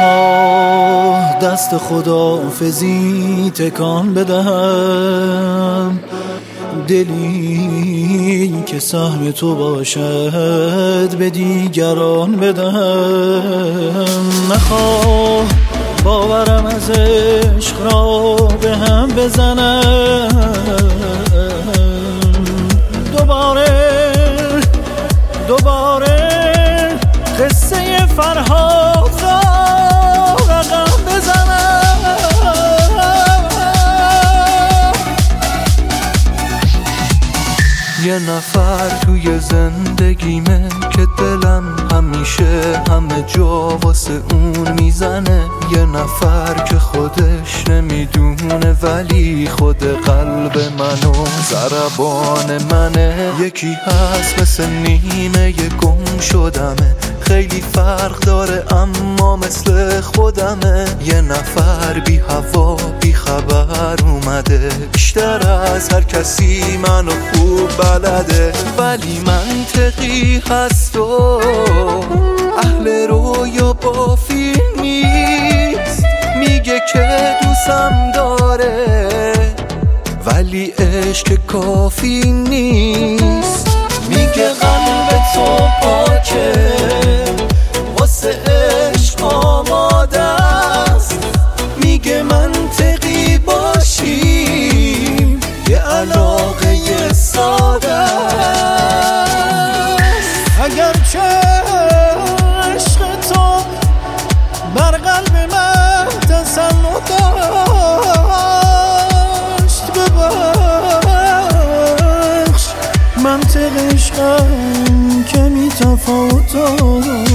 نخواه دست خداحافظی تکان بدهم، دلی که سهم تو باشد به دیگران بدهم. نخواه باورم از عشق را به هم بزنم، دوباره قصه فرهاد را رقم بزنم. یه نفر توی زندگیمه که دلم همیشه همه جا واسه اون میزنه، یه نفر که خودش نمیدونه ولی خود قلب منو ضربان منه. یکی هست مثل نیمه گم شدمه، خیلی فرق داره اما مثل خودمه. یه نفر بی هوا بی خبر اومده، بیشتر از هر کسی منو خوب بلده، ولی منطقی هست و اهل رویا بافی نیست. میگه که دوستم داره ولی عشق کافی نیست. میگه قلب تو پاکه واسه عشق آماده است. میگه منطقی باشیم یه علاقه ساده است. اگرچه عشق تو بر قلب من تسلط داشت، ببخش منطق عشقم کمی تفاوت داشت.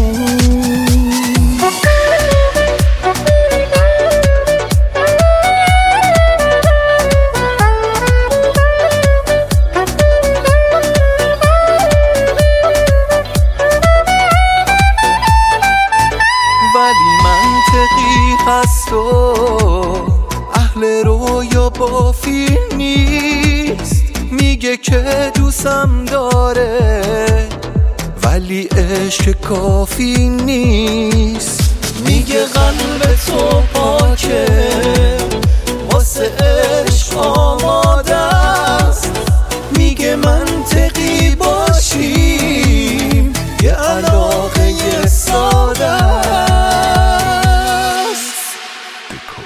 ولی منطقی هست و اهل رویا بافی نیست. میگه که دوستم داره ولی عشق کافی نیست. میگه قلب تو پاکه واسه عشق آماده است. میگه منطقی باشیم یه علاقه ساده است.